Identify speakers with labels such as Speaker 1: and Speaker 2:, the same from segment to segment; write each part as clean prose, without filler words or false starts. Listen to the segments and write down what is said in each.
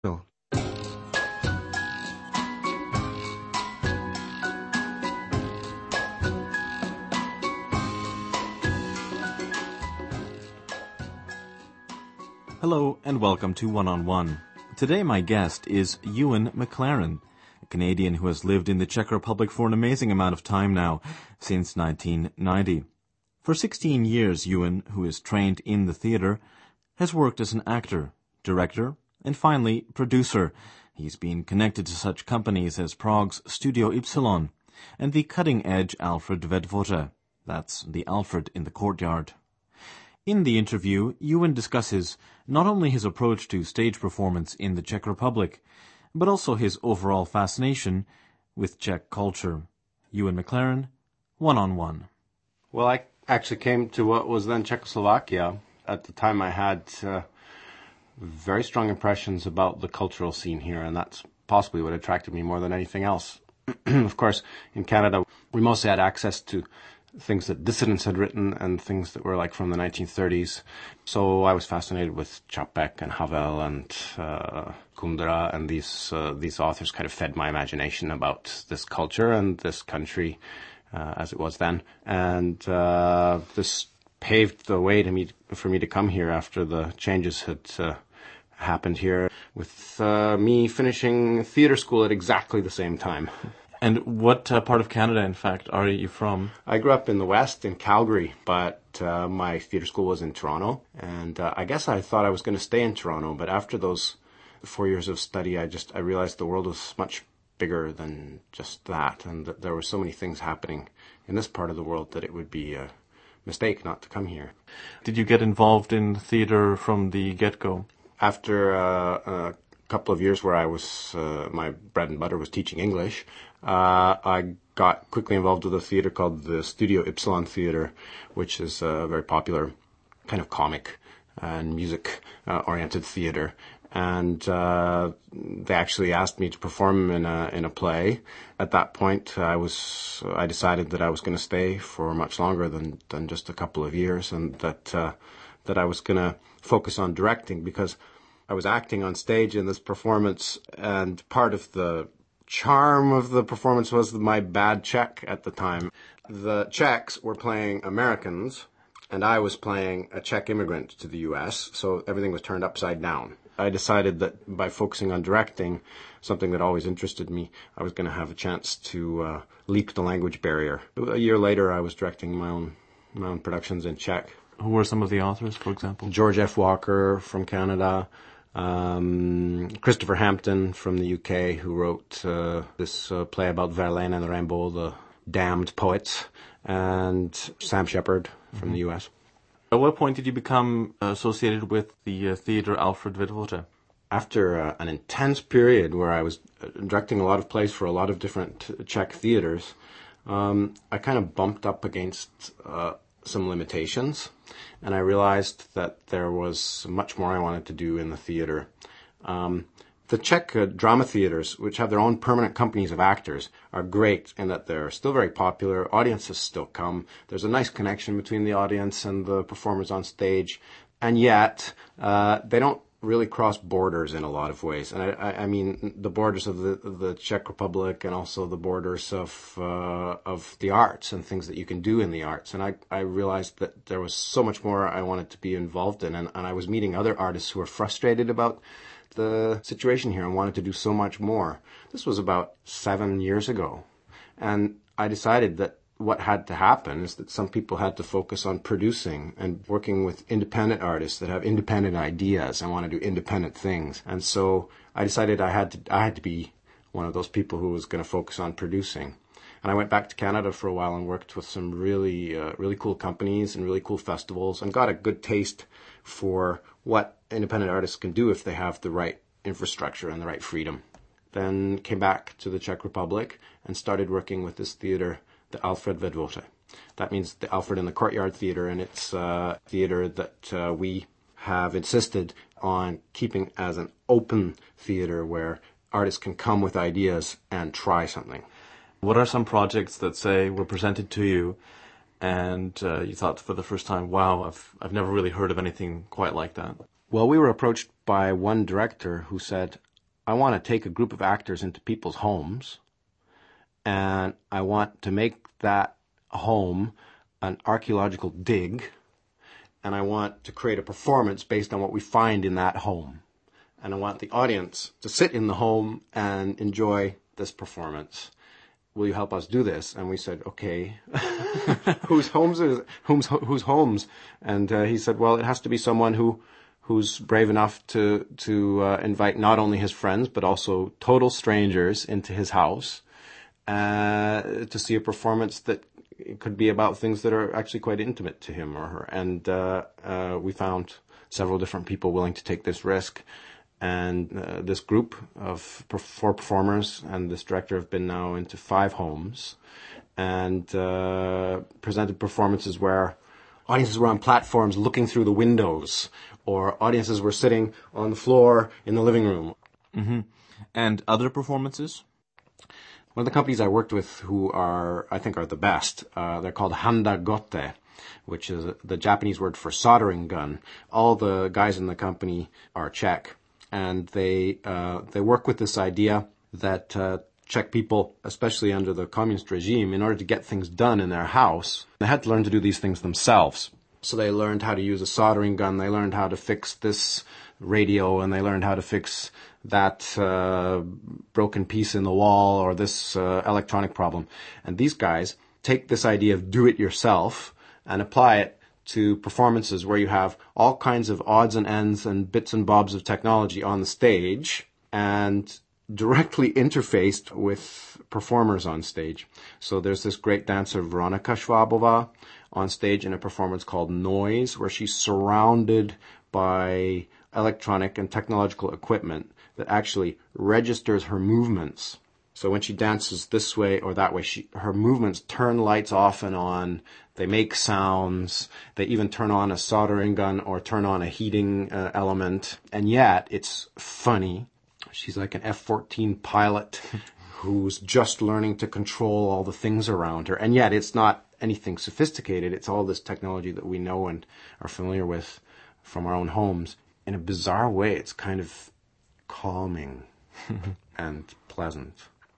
Speaker 1: No.
Speaker 2: Hello and welcome to One on One. Today my guest is Ewan McLaren, a Canadian who has lived in the Czech Republic for an amazing amount of time now, since 1990. For 16 years, Ewan, who is trained in the theatre, has worked as an actor, director, and finally, producer. He's been connected to such companies as Prague's Studio Ypsilon and the cutting-edge Alfred Vedvota. That's the Alfred in the courtyard. In the interview, Ewan discusses not only his approach to stage performance in the Czech Republic, but also his overall fascination with Czech culture. Ewan McLaren, One on One.
Speaker 1: Well, I actually came to what was then Czechoslovakia. At the time, I had very strong impressions about the cultural scene here, and that's possibly what attracted me more than anything else. Of course, in Canada, we mostly had access to things that dissidents had written and things that were like from the 1930s. So I was fascinated with Čapek and Havel and Kundera, and these authors kind of fed my imagination about this culture and this country as it was then. And this paved the way for me to come here after the changes had happened here, with me finishing theatre school at exactly the same time.
Speaker 2: And what part of Canada, in fact, are you from?
Speaker 1: I grew up in the West, in Calgary, but my theatre school was in Toronto. And I guess I thought I was going to stay in Toronto, but after those 4 years of study, I realized the world was much bigger than just that, and that there were so many things happening in this part of the world that it would be a mistake not to come here.
Speaker 2: Did you get involved in theatre from the get-go?
Speaker 1: After a couple of years where I was, my bread and butter was teaching English, I got quickly involved with a theatre called the Studio Ypsilon Theatre, which is a very popular kind of comic and music-oriented theatre. And they actually asked me to perform in a play. At that point, I decided that I was going to stay for much longer than just a couple of years, and that I was going to focus on directing, because I was acting on stage in this performance, and part of the charm of the performance was my bad Czech at the time. The Czechs were playing Americans, and I was playing a Czech immigrant to the U.S., so everything was turned upside down. I decided that by focusing on directing, something that always interested me, I was going to have a chance to leap the language barrier. A year later, I was directing my own productions in Czech.
Speaker 2: Who were some of the authors, for example?
Speaker 1: George F. Walker from Canada, Christopher Hampton from the UK, who wrote this play about Verlaine and the Rainbow, the damned poets, and Sam Shepard from the US.
Speaker 2: At what point did you become associated with the theatre Alfred Vedvota?
Speaker 1: After an intense period where I was directing a lot of plays for a lot of different Czech theatres, I kind of bumped up against some limitations, and I realized that there was much more I wanted to do in the theatre. The Czech drama theatres, which have their own permanent companies of actors, are great in that they're still very popular. Audiences still come. There's a nice connection between the audience and the performers on stage, and yet they don't really cross borders in a lot of ways. And I mean the borders of the Czech Republic, and also the borders of the arts and things that you can do in the arts. And I realized that there was so much more I wanted to be involved in, and I was meeting other artists who were frustrated about the situation here and wanted to do so much more. This was about 7 years ago. And I decided that what had to happen is that some people had to focus on producing and working with independent artists that have independent ideas and want to do independent things. And so I decided I had to be one of those people who was going to focus on producing. And I went back to Canada for a while and worked with some really cool companies and really cool festivals, and got a good taste for what independent artists can do if they have the right infrastructure and the right freedom. Then came back to the Czech Republic and started working with this theatre, the Alfred Vedvota. That means the Alfred in the Courtyard Theatre, and it's a theatre that we have insisted on keeping as an open theatre where artists can come with ideas and try something.
Speaker 2: What are some projects that, say, were presented to you and you thought for the first time, wow, I've never really heard of anything quite like that?
Speaker 1: Well, we were approached by one director who said, I want to take a group of actors into people's homes, and I want to make that home an archaeological dig, and I want to create a performance based on what we find in that home. And I want the audience to sit in the home and enjoy this performance. Will you help us do this? And we said, okay. Whose homes? And he said, well, it has to be someone who's brave enough to invite not only his friends, but also total strangers into his house to see a performance that could be about things that are actually quite intimate to him or her. And we found several different people willing to take this risk. And this group of 4 performers and this director have been now into 5 homes and presented performances where audiences were on platforms looking through the windows, or audiences were sitting on the floor in the living room.
Speaker 2: Mm-hmm. And other performances?
Speaker 1: One of the companies I worked with who I think are the best, they're called Handagote, which is the Japanese word for soldering gun. All the guys in the company are Czech. And they work with this idea that Czech people, especially under the communist regime, in order to get things done in their house, they had to learn to do these things themselves. So they learned how to use a soldering gun, they learned how to fix this radio, and they learned how to fix that broken piece in the wall or this electronic problem. And these guys take this idea of do it yourself and apply it to performances where you have all kinds of odds and ends and bits and bobs of technology on the stage and directly interfaced with performers on stage. So there's this great dancer, Veronika Švábová, on stage in a performance called Noise, where she's surrounded by electronic and technological equipment that actually registers her movements. So when she dances this way or that way, her movements turn lights off and on. They make sounds. They even turn on a soldering gun or turn on a heating element. And yet, it's funny. She's like an F-14 pilot who's just learning to control all the things around her. And yet, it's not anything sophisticated. It's all this technology that we know and are familiar with from our own homes. In a bizarre way, it's kind of calming and pleasant.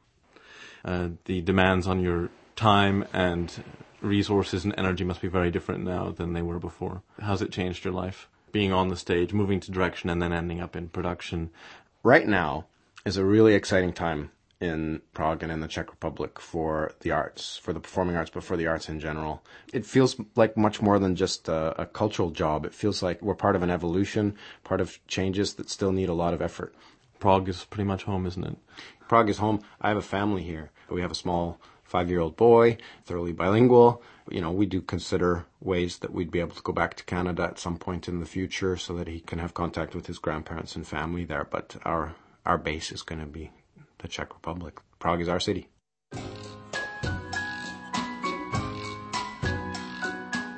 Speaker 2: The demands on your time and resources and energy must be very different now than they were before. How's it changed your life? Being on the stage, moving to direction, and then ending up in production.
Speaker 1: Right now is a really exciting time in Prague and in the Czech Republic for the arts, for the performing arts, but for the arts in general. It feels like much more than just a cultural job. It feels like we're part of an evolution, part of changes that still need a lot of effort.
Speaker 2: Prague is pretty much home, isn't it?
Speaker 1: Prague is home. I have a family here. We have a small 5-year-old boy, thoroughly bilingual. You know, we do consider ways that we'd be able to go back to Canada at some point in the future so that he can have contact with his grandparents and family there. But our base is going to be the Czech Republic. Prague is our city.